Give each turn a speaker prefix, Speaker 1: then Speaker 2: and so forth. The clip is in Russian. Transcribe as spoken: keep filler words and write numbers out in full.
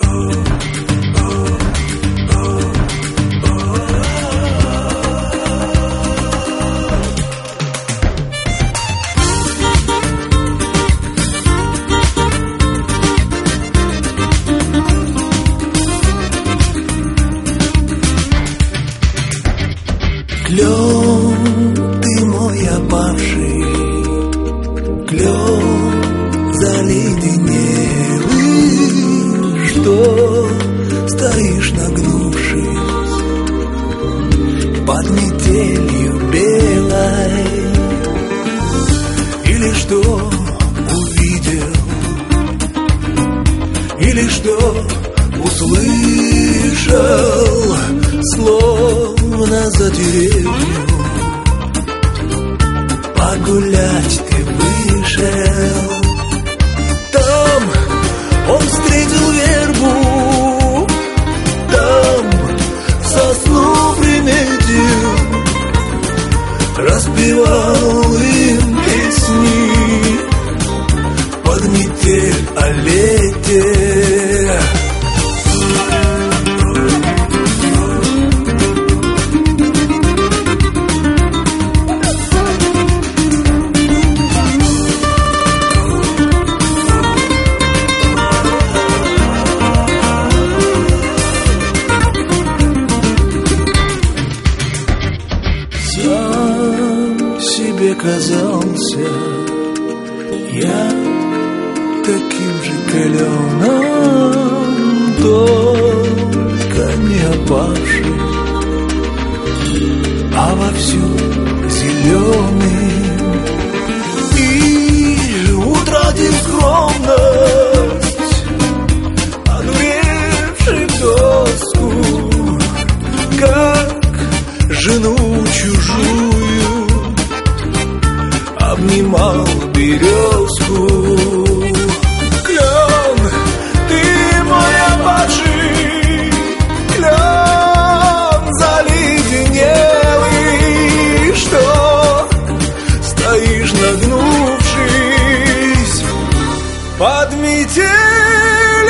Speaker 1: Клен, ты мой опавший, клен заледенелый, что стоишь нагнувшись под метелью белой, или что увидел, или что услышал, словно за деревню погулять ты вышел. Там он встретил вербу, там сосну приметил, распевал им песни под метель о лете. Себе казался я таким же каленым, только не опавшим, а вовсю зеленым. И утратив скромность, одуревший в доску, как жену чужую, обнимал березку. Клен, ты мой опавший, клен заледенелый, что стоишь нагнувшись под метель.